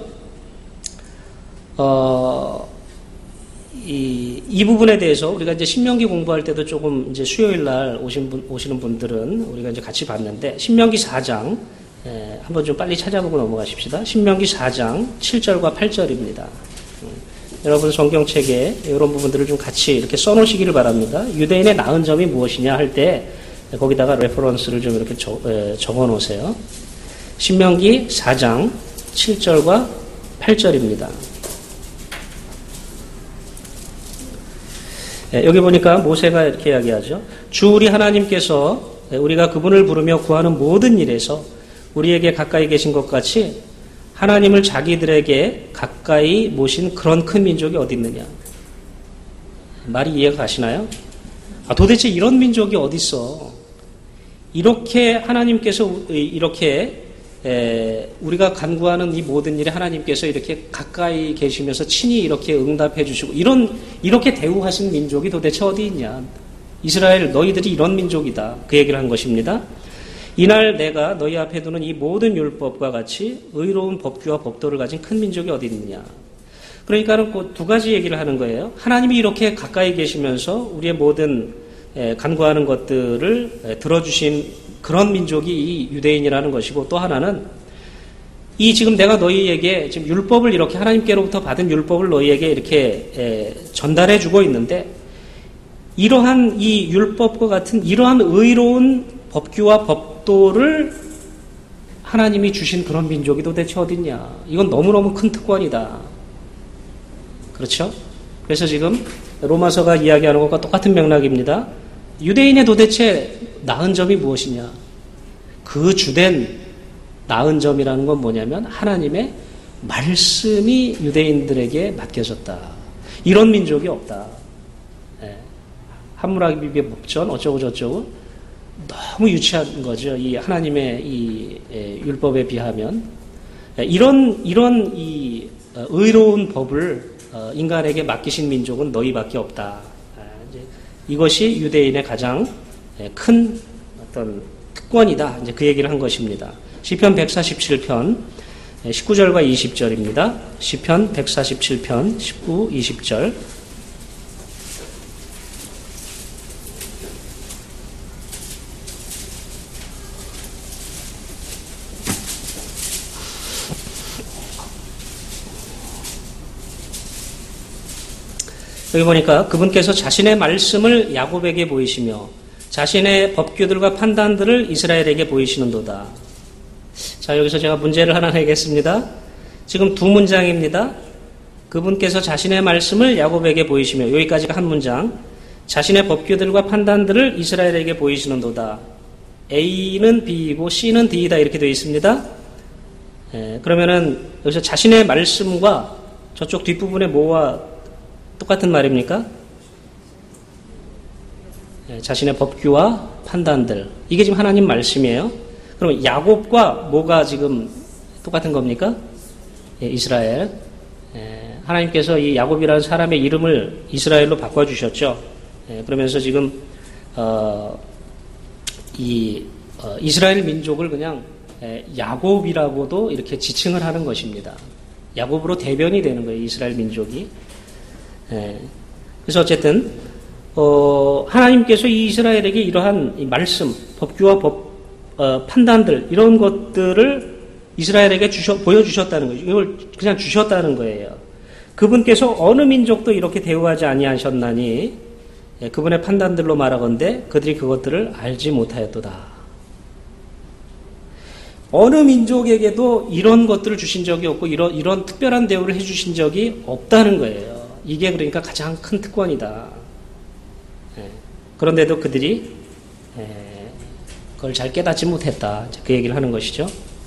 어, 이, 이 부분에 대해서 우리가 이제 신명기 공부할 때도 조금 이제 수요일 날 오신 분, 오시는 분들은 우리가 이제 같이 봤는데 신명기 사 장 예, 한번 좀 빨리 찾아보고 넘어가십시다. 신명기 사 장 칠 절과 팔 절입니다. 음, 여러분 성경책에 이런 부분들을 좀 같이 이렇게 써놓으시기를 바랍니다. 유대인의 나은 점이 무엇이냐 할 때 거기다가 레퍼런스를 좀 이렇게 적, 에, 적어 놓으세요. 신명기 사 장 칠 절과 팔 절입니다. 예, 여기 보니까 모세가 이렇게 이야기하죠. 주 우리 하나님께서 우리가 그분을 부르며 구하는 모든 일에서 우리에게 가까이 계신 것 같이 하나님을 자기들에게 가까이 모신 그런 큰 민족이 어디 있느냐. 말이 이해가 가시나요? 아, 도대체 이런 민족이 어디 있어? 이렇게 하나님께서 이렇게 에, 우리가 간구하는 이 모든 일에 하나님께서 이렇게 가까이 계시면서 친히 이렇게 응답해 주시고 이런 이렇게 대우하신 민족이 도대체 어디 있냐? 이스라엘 너희들이 이런 민족이다. 그 얘기를 한 것입니다. 이날 내가 너희 앞에 두는 이 모든 율법과 같이 의로운 법규와 법도를 가진 큰 민족이 어디 있느냐. 그러니까는 그 두 가지 얘기를 하는 거예요. 하나님이 이렇게 가까이 계시면서 우리의 모든 에, 간구하는 것들을 에, 들어주신 그런 민족이 이 유대인이라는 것이고 또 하나는 이 지금 내가 너희에게 지금 율법을 이렇게 하나님께로부터 받은 율법을 너희에게 이렇게 에, 전달해 주고 있는데 이러한 이 율법과 같은 이러한 의로운 법규와 법도를 하나님이 주신 그런 민족이 도대체 어딨냐. 이건 너무너무 큰 특권이다. 그렇죠? 그래서 지금 로마서가 이야기하는 것과 똑같은 맥락입니다. 유대인의 도대체 나은 점이 무엇이냐? 그 주된 나은 점이라는 건 뭐냐면 하나님의 말씀이 유대인들에게 맡겨졌다. 이런 민족이 없다. 예. 함무라비의 법전 어쩌고 저쩌고 너무 유치한 거죠. 이 하나님의 이 예, 율법에 비하면 예, 이런 이런 이 어, 의로운 법을 어, 인간에게 맡기신 민족은 너희밖에 없다. 아, 이제 이것이 유대인의 가장 예, 큰 어떤 특권이다. 이제 그 얘기를 한 것입니다. 시편 백사십칠 편 십구 절과 이십 절입니다. 시편 백사십칠 편 십구, 이십 절. 여기 보니까 그분께서 자신의 말씀을 야곱에게 보이시며 자신의 법규들과 판단들을 이스라엘에게 보이시는도다. 자, 여기서 제가 문제를 하나 내겠습니다. 지금 두 문장입니다. 그분께서 자신의 말씀을 야곱에게 보이시며 여기까지가 한 문장. 자신의 법규들과 판단들을 이스라엘에게 보이시는도다. A는 B이고 C는 D이다 이렇게 되어 있습니다. 예, 그러면은 여기서 자신의 말씀과 저쪽 뒷부분의 뭐와 똑같은 말입니까? 예, 자신의 법규와 판단들. 이게 지금 하나님 말씀이에요. 그럼 야곱과 뭐가 지금 똑같은 겁니까? 예, 이스라엘. 예, 하나님께서 이 야곱이라는 사람의 이름을 이스라엘로 바꿔주셨죠. 예, 그러면서 지금 어, 이 어, 이스라엘 민족을 그냥 예, 야곱이라고도 이렇게 지칭을 하는 것입니다. 야곱으로 대변이 되는 거예요. 이스라엘 민족이. 예, 그래서 어쨌든 어, 하나님께서 이 이스라엘에게 이러한 이 말씀, 법규와 법 어, 판단들 이런 것들을 이스라엘에게 주셔, 보여주셨다는 거죠. 이걸 그냥 주셨다는 거예요. 그분께서 어느 민족도 이렇게 대우하지 아니하셨나니 예, 그분의 판단들로 말하건대 그들이 그것들을 알지 못하였도다. 어느 민족에게도 이런 것들을 주신 적이 없고 이런, 이런 특별한 대우를 해주신 적이 없다는 거예요. 이게 그러니까 가장 큰 특권이다. 예, 그런데도 그들이 예, 그걸 잘 깨닫지 못했다. 그 얘기를 하는 것이죠.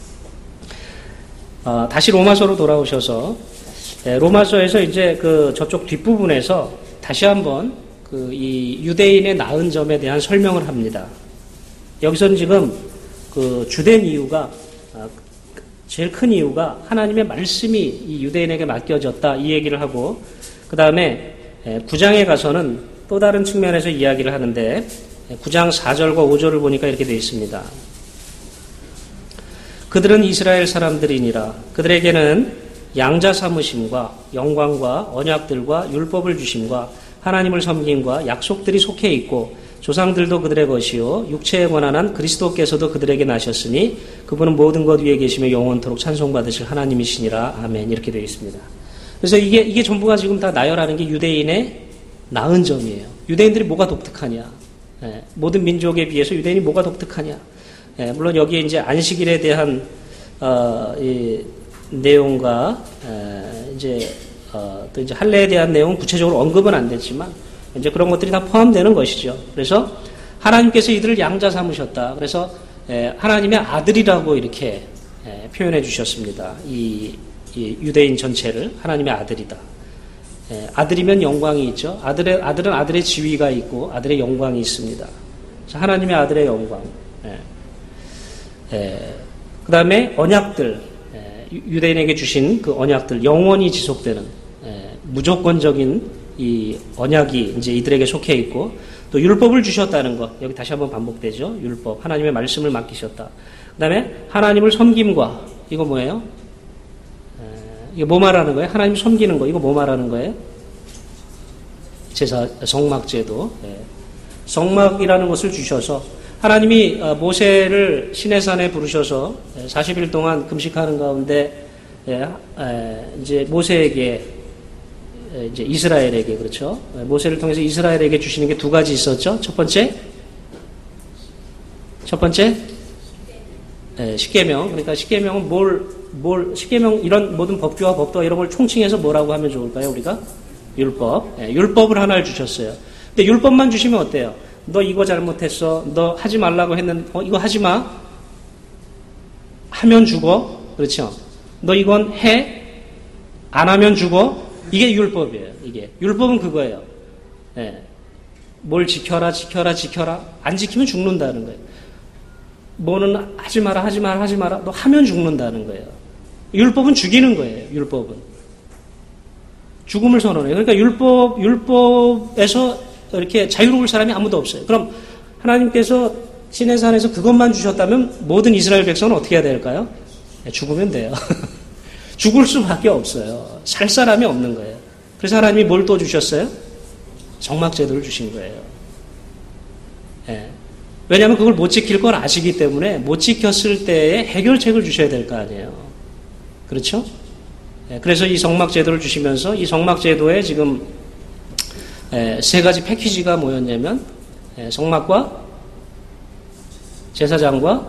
어, 다시 로마서로 돌아오셔서 예, 로마서에서 이제 그 저쪽 뒷부분에서 다시 한번 그 이 유대인의 나은 점에 대한 설명을 합니다. 여기서는 지금 그 주된 이유가 제일 큰 이유가 하나님의 말씀이 이 유대인에게 맡겨졌다 이 얘기를 하고 그 다음에 구 장에 가서는 또 다른 측면에서 이야기를 하는데 구 장 사 절과 오 절을 보니까 이렇게 되어 있습니다. 그들은 이스라엘 사람들이니라. 그들에게는 양자 삼으심과 영광과 언약들과 율법을 주심과 하나님을 섬김과 약속들이 속해 있고 조상들도 그들의 것이요 육체에 권한한 그리스도께서도 그들에게 나셨으니 그분은 모든 것 위에 계시며 영원토록 찬송받으실 하나님이시니라. 아멘. 이렇게 되어 있습니다. 그래서 이게 이게 전부가 지금 다 나열하는 게 유대인의 나은 점이에요. 유대인들이 뭐가 독특하냐? 예, 모든 민족에 비해서 유대인이 뭐가 독특하냐? 예, 물론 여기에 이제 안식일에 대한 어, 이 내용과 에, 이제 어, 또 이제 할례에 대한 내용은 구체적으로 언급은 안 됐지만 이제 그런 것들이 다 포함되는 것이죠. 그래서 하나님께서 이들을 양자 삼으셨다. 그래서 에, 하나님의 아들이라고 이렇게 에, 표현해 주셨습니다. 이, 이 유대인 전체를 하나님의 아들이다. 에, 아들이면 영광이 있죠. 아들의 아들은 아들의 지위가 있고 아들의 영광이 있습니다. 그래서 하나님의 아들의 영광. 그 다음에 언약들, 에, 유대인에게 주신 그 언약들, 영원히 지속되는 에, 무조건적인 이 언약이 이제 이들에게 속해 있고 또 율법을 주셨다는 것, 여기 다시 한번 반복되죠. 율법, 하나님의 말씀을 맡기셨다. 그 다음에 하나님을 섬김과, 이거 뭐예요? 에, 이거 뭐 말하는 거예요? 하나님 섬기는 거, 이거 뭐 말하는 거예요? 제사, 성막제도. 에, 성막이라는 것을 주셔서 하나님이 모세를 시내산에 부르셔서 사십 일 동안 금식하는 가운데 이제 모세에게 이제 이스라엘에게 그렇죠. 모세를 통해서 이스라엘에게 주시는 게 두 가지 있었죠. 첫 번째 첫 번째 십계명. 그러니까 십계명은 뭘 뭘 십계명 이런 모든 법규와 법도 이런 걸 총칭해서 뭐라고 하면 좋을까요? 우리가 율법. 율법을 하나를 주셨어요. 근데 율법만 주시면 어때요? 너 이거 잘못했어. 너 하지 말라고 했는데 어, 이거 하지 마. 하면 죽어. 그렇죠. 너 이건 해. 안 하면 죽어. 이게 율법이에요. 이게 율법은 그거예요. 네. 뭘 지켜라 지켜라 지켜라. 안 지키면 죽는다는 거예요. 뭐는 하지 마라 하지 마라 하지 마라. 너 하면 죽는다는 거예요. 율법은 죽이는 거예요. 율법은 죽음을 선언해요. 그러니까 율법 율법에서 이렇게 자유로울 사람이 아무도 없어요. 그럼 하나님께서 시내산에서 그것만 주셨다면 모든 이스라엘 백성은 어떻게 해야 될까요? 죽으면 돼요. 죽을 수밖에 없어요. 살 사람이 없는 거예요. 그래서 하나님이 뭘 또 주셨어요? 성막제도를 주신 거예요. 예. 왜냐하면 그걸 못 지킬 걸 아시기 때문에 못 지켰을 때에 해결책을 주셔야 될 거 아니에요. 그렇죠? 예. 그래서 이 성막제도를 주시면서 이 성막제도에 지금 에, 세 가지 패키지가 뭐였냐면 에, 성막과 제사장과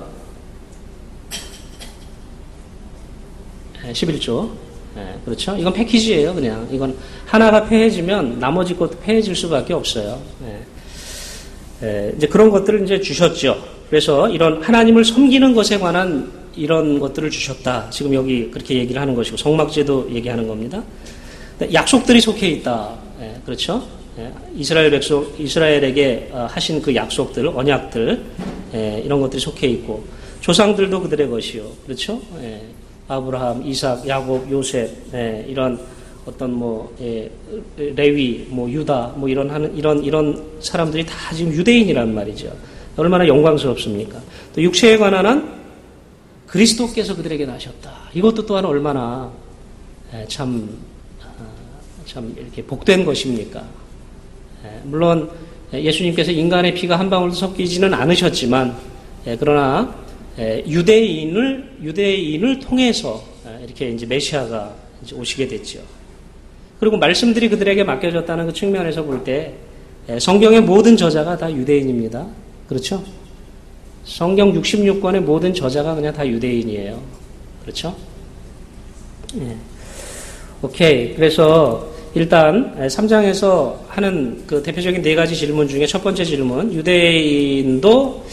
에, 십일 조 에, 그렇죠? 이건 패키지예요. 그냥 이건 하나가 폐해지면 나머지 것도 폐해질 수밖에 없어요. 에, 에, 이제 그런 것들을 이제 주셨죠. 그래서 이런 하나님을 섬기는 것에 관한 이런 것들을 주셨다. 지금 여기 그렇게 얘기를 하는 것이고 성막제도 얘기하는 겁니다. 약속들이 속해 있다. 에, 그렇죠? 이스라엘 백성, 이스라엘에게 하신 그 약속들, 언약들, 예, 이런 것들이 속해 있고, 조상들도 그들의 것이요. 그렇죠? 예, 아브라함, 이삭, 야곱, 요셉, 예, 이런 어떤 뭐, 예, 레위, 뭐, 유다, 뭐, 이런 하는, 이런, 이런 사람들이 다 지금 유대인이란 말이죠. 얼마나 영광스럽습니까? 또 육체에 관한 한 그리스도께서 그들에게 나셨다. 이것도 또한 얼마나 예, 참, 참 이렇게 복된 것입니까? 물론 예수님께서 인간의 피가 한 방울도 섞이지는 않으셨지만 그러나 유대인을 유대인을 통해서 이렇게 이제 메시아가 이제 오시게 됐죠. 그리고 말씀들이 그들에게 맡겨졌다는 그 측면에서 볼 때 성경의 모든 저자가 다 유대인입니다. 그렇죠? 성경 육십육 권의 모든 저자가 그냥 다 유대인이에요. 그렇죠? 예. 오케이. 그래서 일단 삼 장에서 하는 그 대표적인 네 가지 질문 중에 첫 번째 질문, 유대인도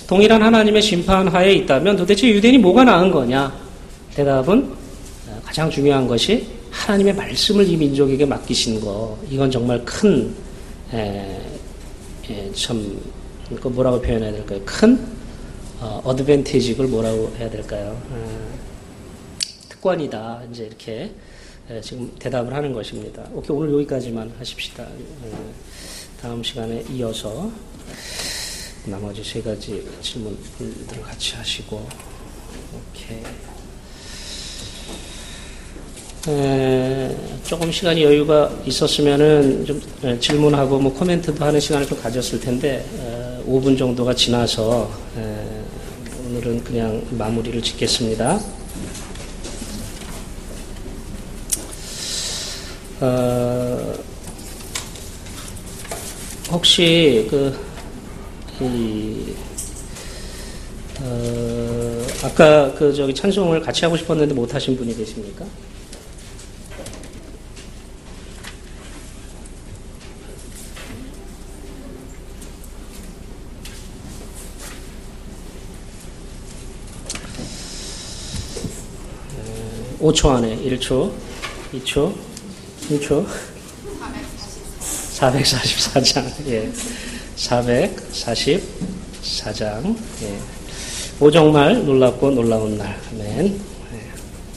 동일한 하나님의 심판하에 있다면 도대체 유대인이 뭐가 나은 거냐? 대답은 가장 중요한 것이 하나님의 말씀을 이 민족에게 맡기신 거. 이건 정말 큰, 에, 에, 참, 그 뭐라고 표현해야 될까요? 큰 어, 어드밴티지, 를 뭐라고 해야 될까요? 어, 특권이다. 이제 이렇게 에, 지금 대답을 하는 것입니다. 오케이, 오늘 여기까지만 하십시다. 에, 다음 시간에 이어서 나머지 세 가지 질문들 같이 하시고, 오케이. 에, 조금 시간이 여유가 있었으면은 좀 에, 질문하고 뭐 코멘트도 하는 시간을 좀 가졌을 텐데, 에, 오 분 정도가 지나서 에, 오늘은 그냥 마무리를 짓겠습니다. 어, 혹시 그 이, 어, 아까 그 저기 찬송을 같이 하고 싶었는데 못 하신 분이 계십니까? 오 초 안에 일 초, 이 초, 삼 초, 사백사십사 장, 예. 사백사십사 장, 예. 오 정말 놀랍고 놀라운 날, 아멘. 예.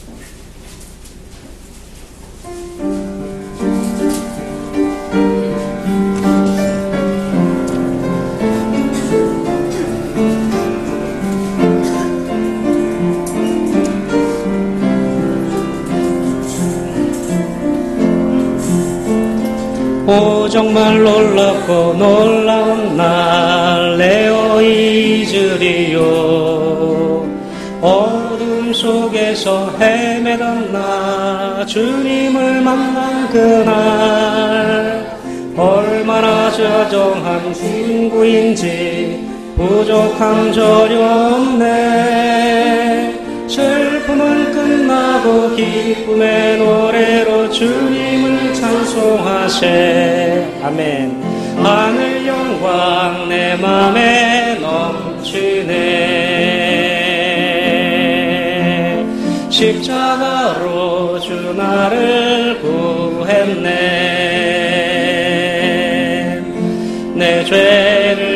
오 정말 놀랍고 놀라운 날 내어 잊으리요. 어둠 속에서 헤매던 나 주님을 만난 그날 얼마나 저정한 친구인지 부족함 전혀 없네. 슬픔은 끝나고 기쁨의 노래로 주님을 찬송하세. 아멘. 하늘 영광 내 맘에 넘치네. 십자가로 주 나를 구했네. 내 죄를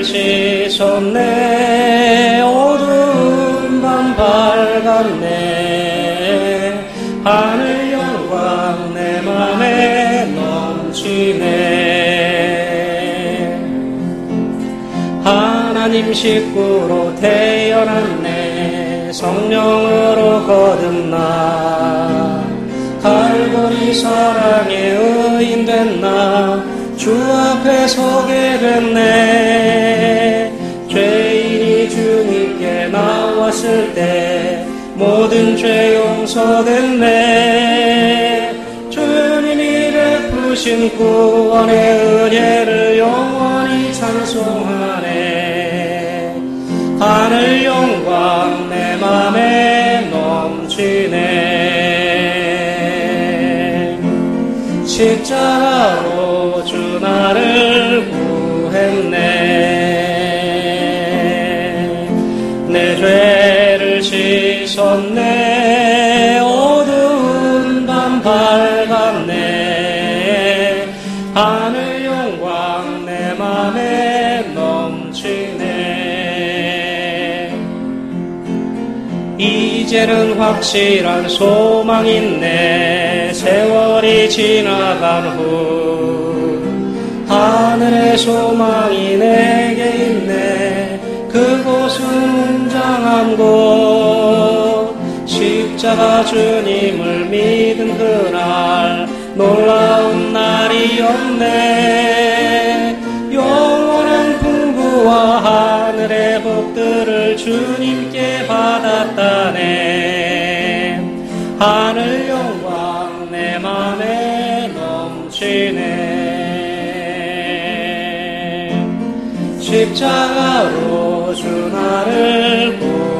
씻었네. 어두운 밤 밝았네. 하늘 영광 내 맘에 넘치네. 하나님 식구로 태어났네. 성령으로 거듭나 갈보리 사랑의 의인 된 나 주 앞에 서게 됐네. 죄인이 주님께 나왔을 때 모든 죄 용서됐네. 주님이 베푸신 구원의 은혜를 영원히 찬송하네. 하늘 영광 내 맘에 넘치네. 십자가로 주 나를 구했네. 내 죄를 씻었네. 어두운 밤 밝았네. 하늘 영광 내 맘에 넘치네. 이제는 확실한 소망 있네. 세월이 지나간 후 하늘의 소망이 내게 있네. 그곳은 웅장한 곳. 십자가 주님을 믿은 그날 놀라운 날이었네. 영원한 풍부와 하늘의 복들을 주님께 받았다네. 하늘 영광 내 맘에 넘치네. 십자가로 주 나를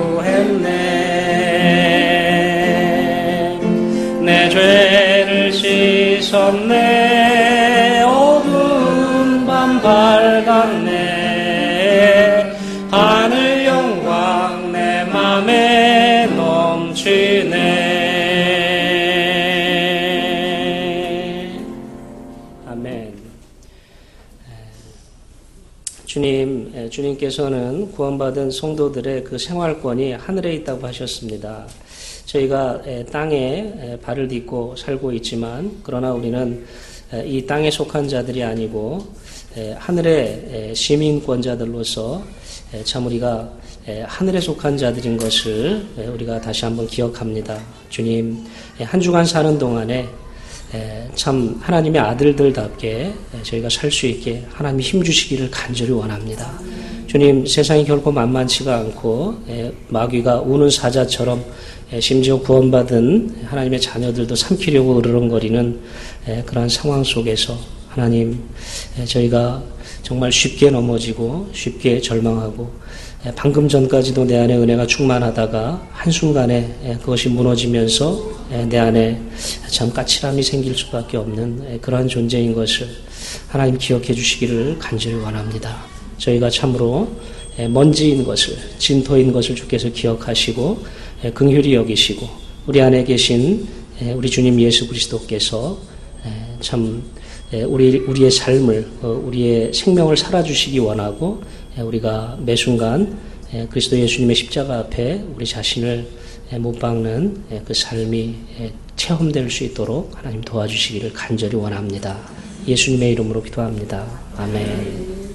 구했네. 내 죄를 씻었네. 어두운 밤 밝았네. 하늘 영 주님, 예, 주님께서는 구원받은 성도들의 그 생활권이 하늘에 있다고 하셨습니다. 저희가 땅에 발을 딛고 살고 있지만 그러나 우리는 이 땅에 속한 자들이 아니고 하늘의 시민권자들로서 참 우리가 하늘에 속한 자들인 것을 우리가 다시 한번 기억합니다. 주님, 한 주간 사는 동안에 참 하나님의 아들들답게 저희가 살 수 있게 하나님이 힘주시기를 간절히 원합니다. 주님, 세상이 결코 만만치가 않고 마귀가 우는 사자처럼 심지어 구원받은 하나님의 자녀들도 삼키려고 으르렁거리는 그러한 상황 속에서 하나님, 저희가 정말 쉽게 넘어지고 쉽게 절망하고 방금 전까지도 내 안에 은혜가 충만하다가 한순간에 그것이 무너지면서 내 안에 참 까칠함이 생길 수밖에 없는 그러한 존재인 것을 하나님 기억해 주시기를 간절히 원합니다. 저희가 참으로 먼지인 것을, 진토인 것을 주께서 기억하시고 긍휼히 여기시고 우리 안에 계신 우리 주님 예수 그리스도께서 참 우리, 우리의 삶을, 우리의 생명을 살아주시기 원하고 우리가 매 순간 그리스도 예수님의 십자가 앞에 우리 자신을 못 박는 그 삶이 체험될 수 있도록 하나님 도와주시기를 간절히 원합니다. 예수님의 이름으로 기도합니다. 아멘.